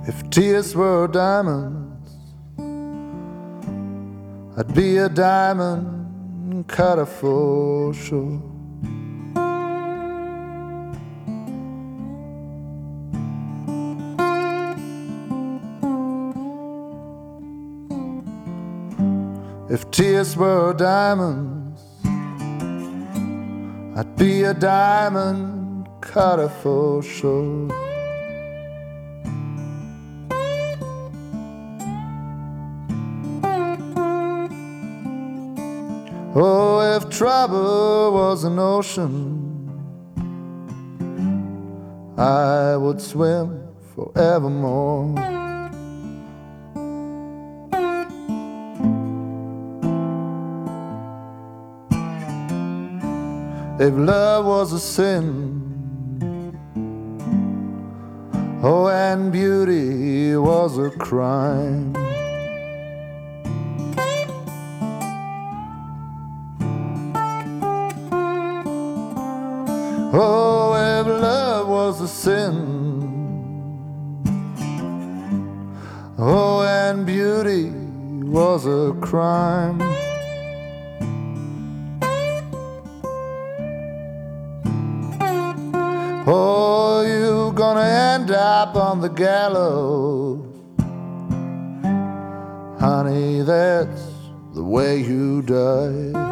If tears were diamonds, I'd be a diamond cutter for sure. If tears were diamonds, I'd be a diamond cutter for sure. Oh, if trouble was an ocean, I would swim forevermore. If love was a sin, oh, and beauty was a crime, oh, if love was a sin, oh, and beauty was a crime, oh, you're gonna end up on the gallows. Honey, that's the way you die.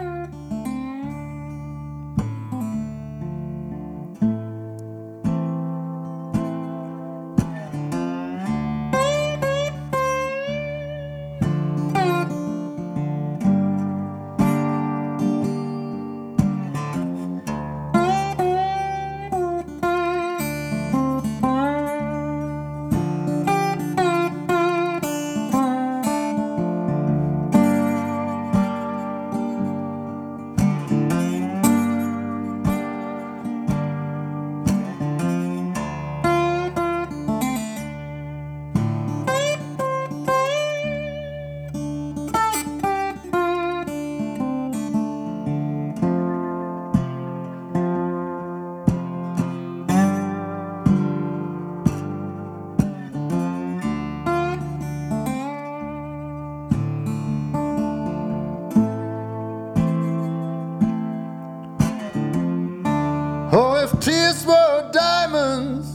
Oh, if tears were diamonds,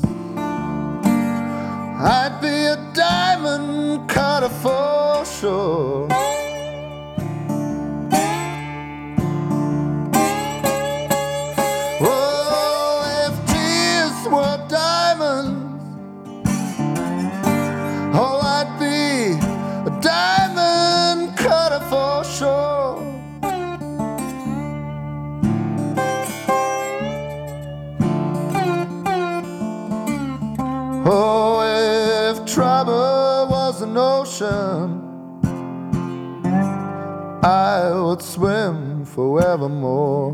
I'd be a diamond cutter for sure. Oh, if tears were diamonds, oh, I'd be a diamond cutter for sure. Oh, if trouble was an ocean, I would swim forevermore.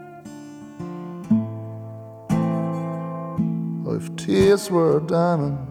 Oh, if tears were a diamond,